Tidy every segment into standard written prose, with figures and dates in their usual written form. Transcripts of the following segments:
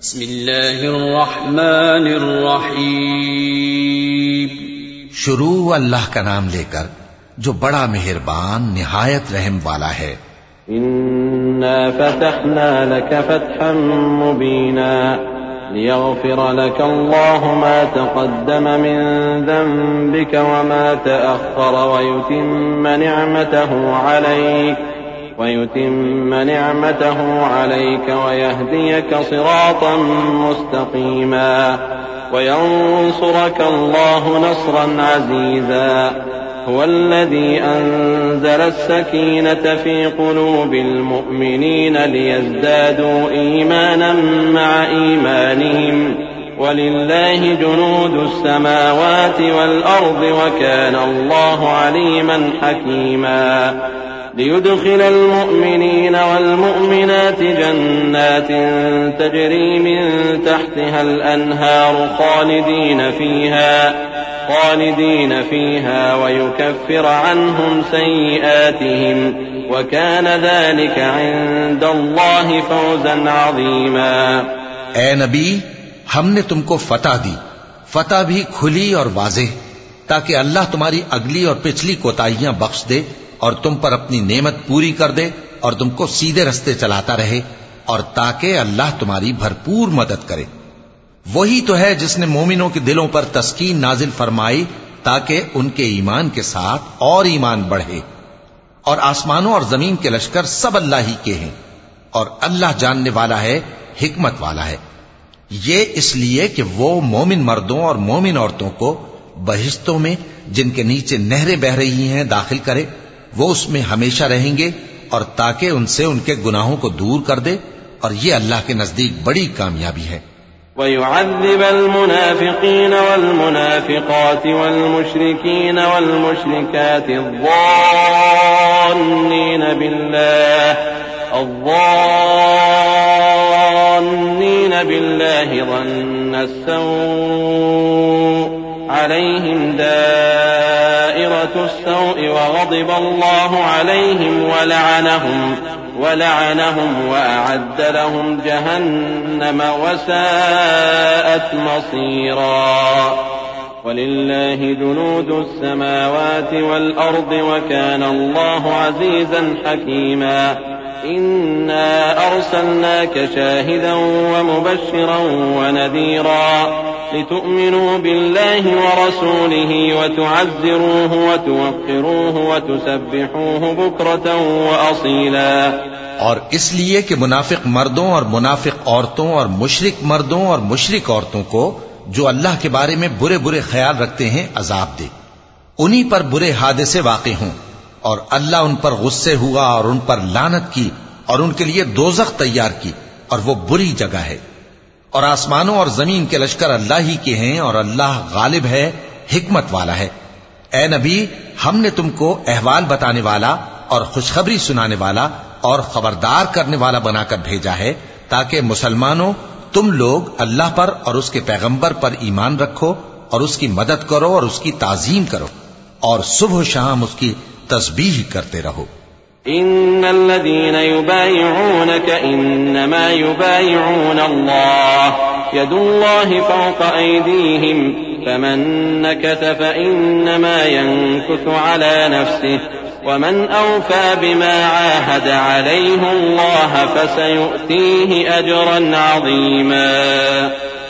بسم اللہ الرحمن الرحیم. شروع اللہ کا نام لے کر جو بڑا مہربان نہایت رحم والا ہے. إنا فتحنا لك فتحا مبينا ليغفر لك الله ما تقدم من ذنبك وما تأخر ويتم نعمته عليك ويهديك صراطا مستقيما وينصرك الله نصرا عزيزا. هو الذي أنزل السكينة في قلوب المؤمنين ليزدادوا إيمانا مع إيمانهم ولله جنود السماوات والأرض وكان الله عليما حكيما. ليدخل المؤمنين والمؤمنات جنات تجري من تحتها الأنهار خالدين فيها ويكفر عنهم سيئاتهم وكان ذلك عند الله فوزا عظيما. اے نبی، ہم نے تم کو فتح دی، فتح بھی کھلی اور واضح، تاکہ اللہ تمہاری اگلی اور پچھلی کوتاہیاں بخش دے اور تم پر اپنی نعمت پوری کر دے اور تم کو سیدھے رستے چلاتا رہے، اور تاکہ اللہ تمہاری بھرپور مدد کرے. وہی تو ہے جس نے مومنوں کے دلوں پر تسکین نازل فرمائی تاکہ ان کے ایمان کے ساتھ اور ایمان بڑھے. اور آسمانوں اور زمین کے لشکر سب اللہ ہی کے ہیں، اور اللہ جاننے والا ہے، حکمت والا ہے. یہ اس لیے کہ وہ مومن مردوں اور مومن عورتوں کو بہشتوں میں جن کے نیچے نہریں بہ رہی ہیں داخل کرے، وہ اس میں ہمیشہ رہیں گے، اور تاکہ ان سے ان کے گناہوں کو دور کر دے، اور یہ اللہ کے نزدیک بڑی کامیابی ہے. ويعذب المنافقين والمنافقات والمشركين والمشركات الظانين بالله ظن السوء عليهم دائرة السوء وغضب الله عليهم ولعنهم وأعد لهم جهنم وساءت مصيرا. ولله جنود السماوات والأرض وكان الله عزيزا حكيما. إنا أرسلناك شاهدا ومبشرا ونذيرا لتؤمنوا بالله ورسوله وتعزروه وتوقروه وتسبحوه بكرة وأصيلا. اور اس لیے کہ منافق مردوں اور منافق عورتوں اور مشرک مردوں اور مشرک عورتوں کو جو اللہ کے بارے میں برے برے خیال رکھتے ہیں عذاب دے، انہی پر برے حادثے واقع ہوں، اور اللہ ان پر غصے ہوا اور ان پر لعنت کی اور ان کے لیے دوزخ تیار کی، اور وہ بری جگہ ہے. اور آسمانوں اور زمین کے لشکر اللہ ہی کے ہیں، اور اللہ غالب ہے، حکمت والا ہے. اے نبی، ہم نے تم کو احوال بتانے والا اور خوشخبری سنانے والا اور خبردار کرنے والا بنا کر بھیجا ہے، تاکہ مسلمانوں تم لوگ اللہ پر اور اس کے پیغمبر پر ایمان رکھو اور اس کی مدد کرو اور اس کی تعظیم کرو، اور صبح و شام اس کی تسبیح کرتے رہو. إن الذين يبايعونك إنما يبايعون الله يد الله فوق أيديهم فمن نكث فإنما ينكث على نفسه ومن أوفى بما عاهد عليه الله فسيؤتيه أجرا عظيما.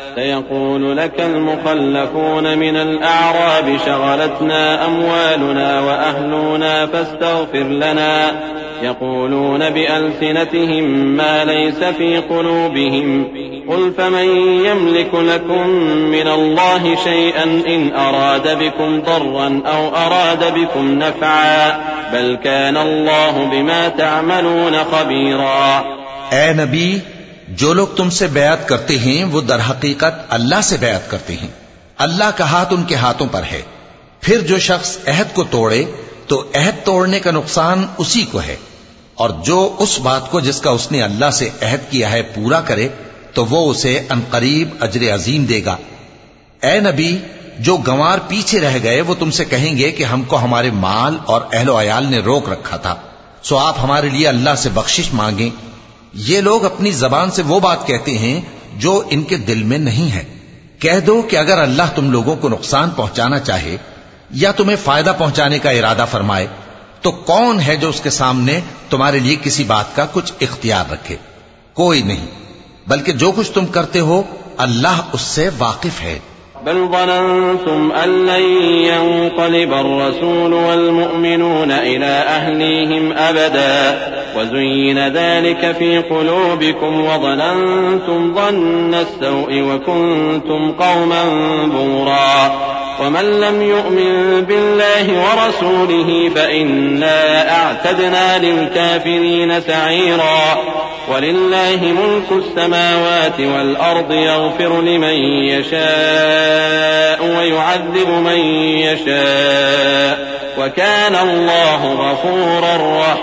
سيقول لك المخلفون من الأعراب شغلتنا أموالنا وأهلنا فاستغفر لنا يقولون بألسنتهم ما ليس في قلوبهم قل فمن يملك لكم من الله شيئا إن أراد بكم ضرا أو أراد بكم نفعا بل كان الله بما تعملون خبيرا. اے نبی، جو لوگ تم سے بیعت کرتے ہیں وہ در حقیقت اللہ سے بیعت کرتے ہیں، اللہ کا ہاتھ ان کے ہاتھوں پر ہے. پھر جو شخص عہد کو توڑے تو عہد توڑنے کا نقصان اسی کو ہے، اور جو اس بات کو جس کا اس نے اللہ سے عہد کیا ہے پورا کرے تو وہ اسے عنقریب اجر عظیم دے گا. اے نبی، جو گنوار پیچھے رہ گئے وہ تم سے کہیں گے کہ ہم کو ہمارے مال اور اہل و عیال نے روک رکھا تھا، سو آپ ہمارے لیے اللہ سے بخشش مانگیں. یہ لوگ اپنی زبان سے وہ بات کہتے ہیں جو ان کے دل میں نہیں ہے۔ کہہ دو کہ اگر اللہ تم لوگوں کو نقصان پہنچانا چاہے یا تمہیں فائدہ پہنچانے کا ارادہ فرمائے تو کون ہے جو اس کے سامنے تمہارے لیے کسی بات کا کچھ اختیار رکھے؟ کوئی نہیں، بلکہ جو کچھ تم کرتے ہو اللہ اس سے واقف ہے۔ بل ظننتم أن لن ينقلب الرسول والمؤمنون إلى أهليهم أبدا وزين ذلك في قلوبكم وظننتم ظن السوء وكنتم قوما بورا ومن لم يؤمن بالله ورسوله فإنا أعتدنا للكافرين سعيرا ولله ملك السماوات والأرض يغفر لمن يشاء ويعذب من يشاء وكان الله غفورا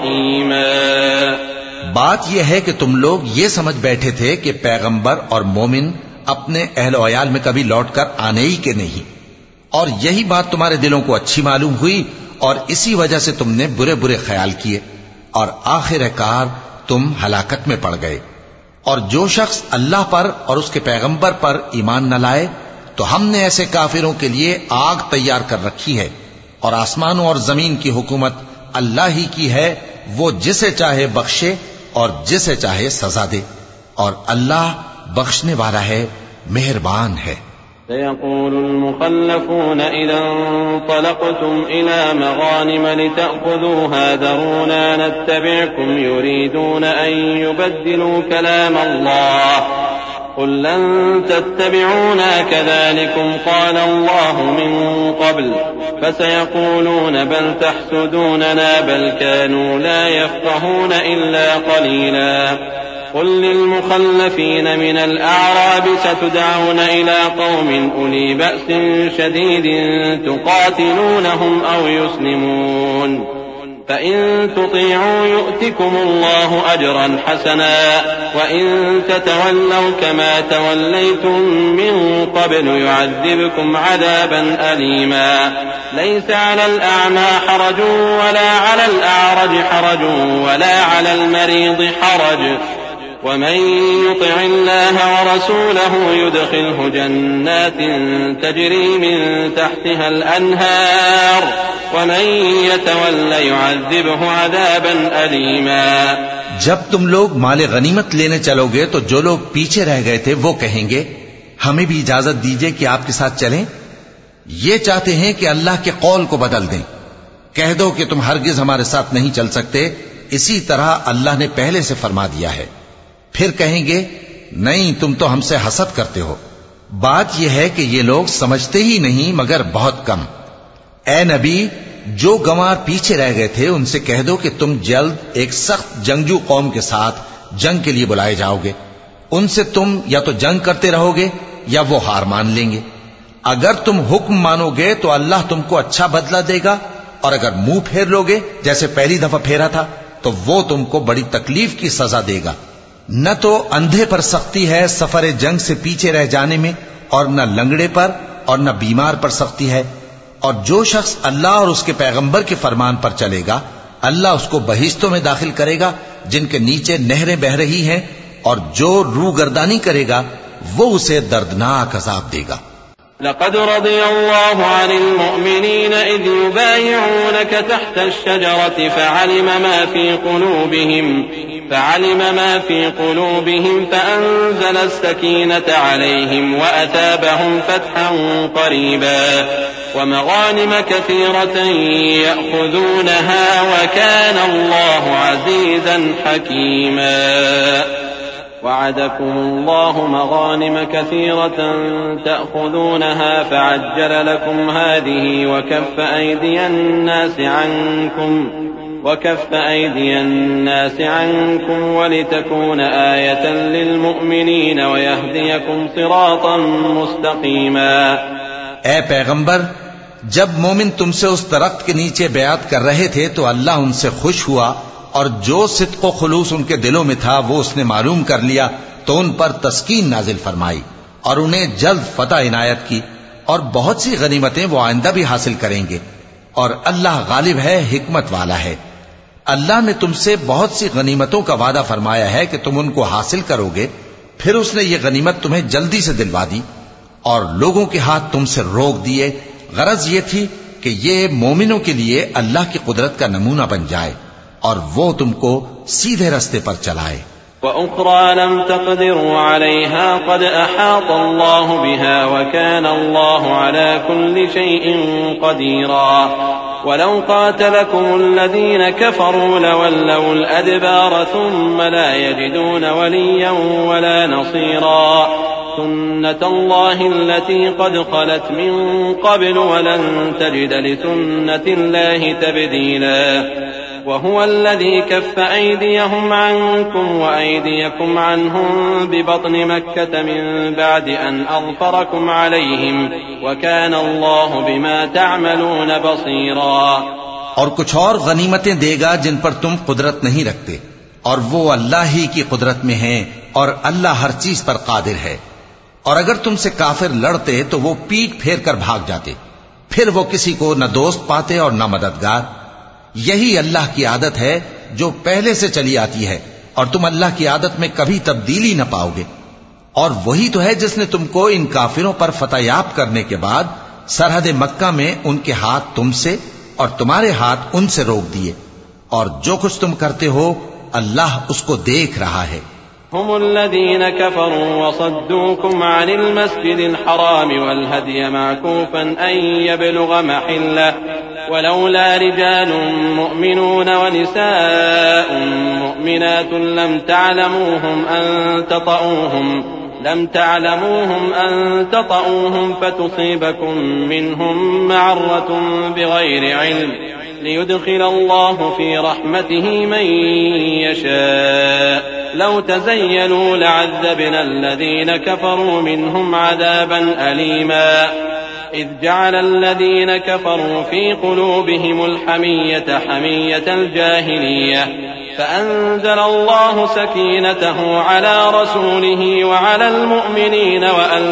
رحيما۔ بات یہ ہے کہ تم لوگ یہ سمجھ بیٹھے تھے کہ پیغمبر اور مومن اپنے اہل و عیال میں کبھی لوٹ کر آنے ہی کے نہیں، اور یہی بات تمہارے دلوں کو اچھی معلوم ہوئی اور اسی وجہ سے تم نے برے برے خیال کیے اور آخر کار تم ہلاکت میں پڑ گئے۔ اور جو شخص اللہ پر اور اس کے پیغمبر پر ایمان نہ لائے تو ہم نے ایسے کافروں کے لیے آگ تیار کر رکھی ہے، اور آسمانوں اور زمین کی حکومت اللہ ہی کی ہے، وہ جسے چاہے بخشے اور جسے چاہے سزا دے، اور اللہ بخشنے والا ہے، مہربان ہے۔ سيقول المخلفون إذا انطلقتم إلى مغانم لتأخذوها ذرونا نتبعكم يريدون أن يبدلوا كلام الله قل لن تتبعونا كذلكم قال الله من قبل فسيقولون بل تحسدوننا بل كانوا لا يفقهون إلا قليلا قل للمخلفين من الأعراب ستدعون إلى قوم أولي بأس شديد تقاتلونهم أو يسلمون فإن تطيعوا يؤتكم الله أجرا حسنا وإن تتولوا كما توليتم من قبل يعذبكم عذابا أليما ليس على الأعمى حرج ولا على الأعرج حرج ولا على المريض حرج ومن يطع الله ورسوله يدخله جنات تجري من تحتها الأنهار ومن يتول يعذبه عذابا أليما۔ جب تم لوگ مال غنیمت لینے چلو گے تو جو لوگ پیچھے رہ گئے تھے وہ کہیں گے ہمیں بھی اجازت دیجئے کہ آپ کے ساتھ چلیں، یہ چاہتے ہیں کہ اللہ کے قول کو بدل دیں۔ کہہ دو کہ تم ہرگز ہمارے ساتھ نہیں چل سکتے، اسی طرح اللہ نے پہلے سے فرما دیا ہے۔ پھر کہیں گے نہیں، تم تو ہم سے حسد کرتے ہو۔ بات یہ ہے کہ یہ لوگ سمجھتے ہی نہیں مگر بہت کم۔ اے نبی، جو گنوار پیچھے رہ گئے تھے ان سے کہہ دو کہ تم جلد ایک سخت جنگجو قوم کے ساتھ جنگ کے لیے بلائے جاؤ گے، ان سے تم یا تو جنگ کرتے رہو گے یا وہ ہار مان لیں گے۔ اگر تم حکم مانو گے تو اللہ تم کو اچھا بدلہ دے گا، اور اگر منہ پھیر لو گے جیسے پہلی دفعہ پھیرا تھا تو وہ تم کو بڑی تکلیف کی سزا دے گا۔ نہ تو اندھے پر سختی ہے سفر جنگ سے پیچھے رہ جانے میں، اور نہ لنگڑے پر اور نہ بیمار پر سختی ہے، اور جو شخص اللہ اور اس کے پیغمبر کے فرمان پر چلے گا اللہ اس کو بہشتوں میں داخل کرے گا جن کے نیچے نہریں بہ رہی ہیں، اور جو روگردانی کرے گا وہ اسے دردناک عذاب دے گا۔ لقد رضي الله عن المؤمنين إذ يبايعونك تحت الشجرة فعلم ما في قلوبهم فأنزل السكينة عليهم وأثابهم فتحا قريبا ومغانم كثيرة يأخذونها وكان الله عزيزا حكيما۔ وعدكم الله مغانم كثيرة تأخذونها فعجل لكم هذه وكف أيدي الناس عنكم ولتكون آية للمؤمنين ويهديكم صراطا مستقيما۔ اے پیغمبر، جب مومن تم سے اس درخت کے نیچے بیعت کر رہے تھے تو اللہ ان سے خوش ہوا، اور جو صدق و خلوص ان کے دلوں میں تھا وہ اس نے معلوم کر لیا تو ان پر تسکین نازل فرمائی اور انہیں جلد فتح عنایت کی، اور بہت سی غنیمتیں وہ آئندہ بھی حاصل کریں گے، اور اللہ غالب ہے، حکمت والا ہے۔ اللہ نے تم سے بہت سی غنیمتوں کا وعدہ فرمایا ہے کہ تم ان کو حاصل کرو گے، پھر اس نے یہ غنیمت تمہیں جلدی سے دلوا دی اور لوگوں کے ہاتھ تم سے روک دیے. غرض یہ تھی کہ یہ مومنوں کے لیے اللہ کی قدرت کا نمونہ بن جائے اور وہ تم کو سیدھے رستے پر چلائے. وَأُخْرَى لَمْ تَقْدِرُوا عَلَيْهَا قَدْ أَحَاطَ اللَّهُ بِهَا وَكَانَ اللَّهُ عَلَى كُلِّ شَيْءٍ قَدِيرًا. وَلَوْ قَاتَلَكُمُ الَّذِينَ كَفَرُوا لَوَلَّوُا الْأَدْبَارَ ثُمَّ لَا يَجِدُونَ وَلِيًّا وَلَا نَصِيرًا. سُنَّةَ اللَّهِ الَّتِي قَدْ خَلَتْ مِن قَبْلُ وَلَن تَجِدَ لِسُنَّةِ اللَّهِ تَبْدِيلًا. وهو الذي كف أيديهم عنكم وأيديكم عنهم ببطن مكة من بعد أن أظفركم عليهم وكان الله بما تعملون بصيرا. اور کچھ اور غنیمتیں دے گا جن پر تم قدرت نہیں رکھتے اور وہ اللہ ہی کی قدرت میں ہیں اور اللہ ہر چیز پر قادر ہے. اور اگر تم سے کافر لڑتے تو وہ پیٹ پھیر کر بھاگ جاتے، پھر وہ کسی کو نہ دوست پاتے اور نہ مددگار. یہی اللہ کی عادت ہے جو پہلے سے چلی آتی ہے اور تم اللہ کی عادت میں کبھی تبدیلی نہ پاؤ گے. اور وہی تو ہے جس نے تم کو ان کافروں پر فتح یاب کرنے کے بعد سرحد مکہ میں ان کے ہاتھ تم سے اور تمہارے ہاتھ ان سے روک دیے، اور جو کچھ تم کرتے ہو اللہ اس کو دیکھ رہا ہے. هم الذين كفروا وصدوكم عن المسجد الحرام والهدي معكوفا أن يبلغ محله ولولا رجال مؤمنون ونساء مؤمنات لم تعلموهم أن تطؤوهم فتصيبكم منهم معرة بغير علم ليدخل الله في رحمته من يشاء. لو تزيلوا لعذبنا الذين كفروا منهم عذابا أليما. إذ جعل الذين كفروا في قلوبهم الحمية حمية الجاهلية فأنزل الله سكينته على رسوله وعلى المؤمنين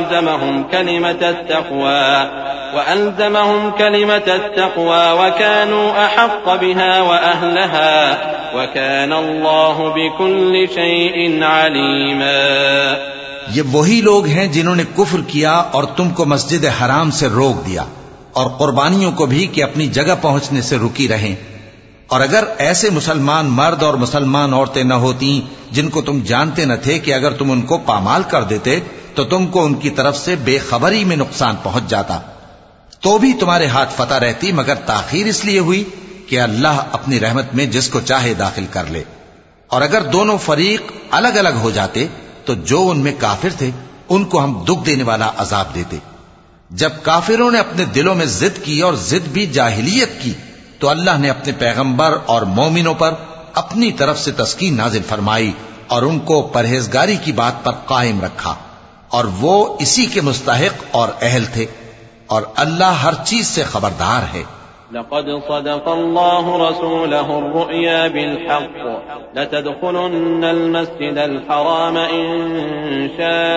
وألزمهم كلمة التقوى وكانوا أحق بها وأهلها وكان الله بكل شيء عليما. یہ وہی لوگ ہیں جنہوں نے کفر کیا اور تم کو مسجد حرام سے روک دیا اور قربانیوں کو بھی کہ اپنی جگہ پہنچنے سے رکی رہیں. اور اگر ایسے مسلمان مرد اور مسلمان عورتیں نہ ہوتی جن کو تم جانتے نہ تھے کہ اگر تم ان کو پامال کر دیتے تو تم کو ان کی طرف سے بے خبری میں نقصان پہنچ جاتا، تو بھی تمہارے ہاتھ فتح رہتی، مگر تاخیر اس لیے ہوئی کہ اللہ اپنی رحمت میں جس کو چاہے داخل کر لے. اور اگر دونوں فریق الگ الگ ہو جاتے تو جو ان میں کافر تھے ان کو ہم دکھ دینے والا عذاب دیتے. جب کافروں نے اپنے دلوں میں ضد کی اور ضد بھی جاہلیت کی تو اللہ نے اپنے پیغمبر اور مومنوں پر اپنی طرف سے تسکین نازل فرمائی اور ان کو پرہیزگاری کی بات پر قائم رکھا، اور وہ اسی کے مستحق اور اہل تھے، اور اللہ ہر چیز سے خبردار ہے. لقد صدق الله رسوله الرؤيا بالحق لتدخلن المسجد الحرام إن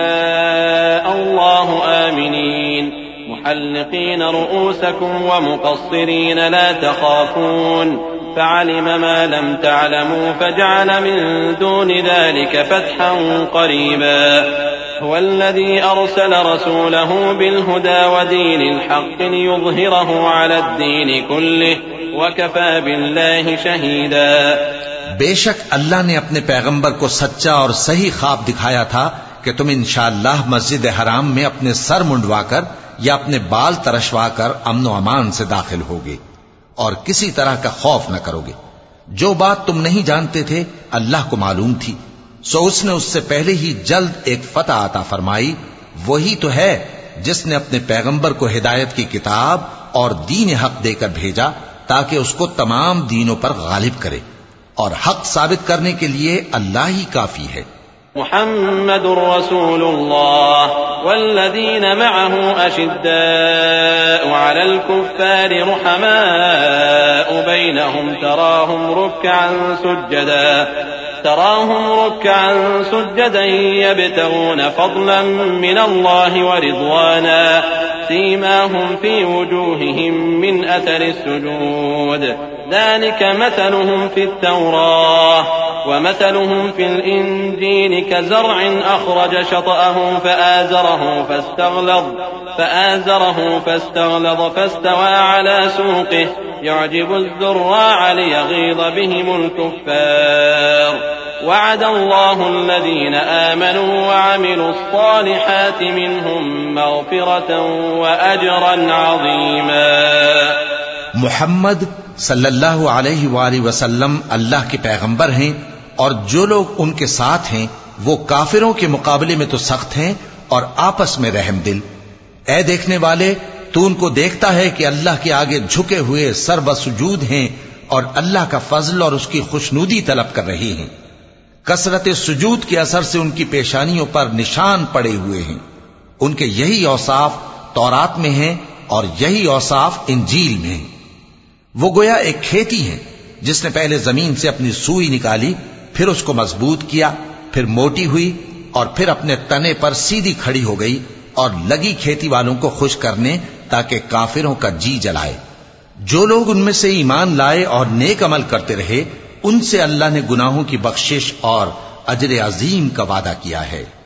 شاء الله آمنين محلقين رؤوسكم ومقصرين لا تخافون فعلم ما لم تعلموا فجعل من دون ذلك فتحا قريبا. هو الذي أرسل رسوله بالهدى ودين الحق ليظهره على الدين كله وكفى بالله شهيدا. بے شک اللہ نے اپنے پیغمبر کو سچا اور صحیح خواب دکھایا تھا کہ تم انشاءاللہ مسجد حرام میں اپنے سر منڈوا کر یا اپنے بال ترشوا کر امن و امان سے داخل ہوگے اور کسی طرح کا خوف نہ کرو گے. جو بات تم نہیں جانتے تھے اللہ کو معلوم تھی، سو اس نے اس سے پہلے ہی جلد ایک فتح عطا فرمائی. وہی تو ہے جس نے اپنے پیغمبر کو ہدایت کی کتاب اور دین حق دے کر بھیجا تاکہ اس کو تمام دینوں پر غالب کرے، اور حق ثابت کرنے کے لیے اللہ ہی کافی ہے. محمد رسول الله والذين معه أشداء على الكفار رحماء بينهم تراهم ركعا سجدا يبتغون فضلا من الله ورضوانا سيماهم في وجوههم من أثر السجود ذلك مثلهم في التوراة ومثلهم في الإنجيل كزرع أخرج شطأه فآزره فاستغلظ فاستوى على سوقه يعجب الزراع ليغيظ بهم الكفار وعد الله الذين آمنوا وعملوا الصالحات منهم مغفرة وأجرا عظيما. محمد صلی اللہ علیہ وآلہ وسلم اللہ کے پیغمبر ہیں، اور جو لوگ ان کے ساتھ ہیں وہ کافروں کے مقابلے میں تو سخت ہیں اور آپس میں رحم دل. اے دیکھنے والے، تو ان کو دیکھتا ہے کہ اللہ کے آگے جھکے ہوئے سر بسجود ہیں اور اللہ کا فضل اور اس کی خوشنودی طلب کر رہی ہیں. کثرت سجود کے اثر سے ان کی پیشانیوں پر نشان پڑے ہوئے ہیں. ان کے یہی اوصاف تورات میں ہیں اور یہی اوصاف انجیل میں ہیں. وہ گویا ایک کھیتی ہے جس نے پہلے زمین سے اپنی سوئی نکالی، پھر اس کو مضبوط کیا، پھر موٹی ہوئی اور پھر اپنے تنے پر سیدھی کھڑی ہو گئی اور لگی کھیتی والوں کو خوش کرنے تاکہ کافروں کا جی جلائے. جو لوگ ان میں سے ایمان لائے اور نیک عمل کرتے رہے، ان سے اللہ نے گناہوں کی بخشش اور اجر عظیم کا وعدہ کیا ہے.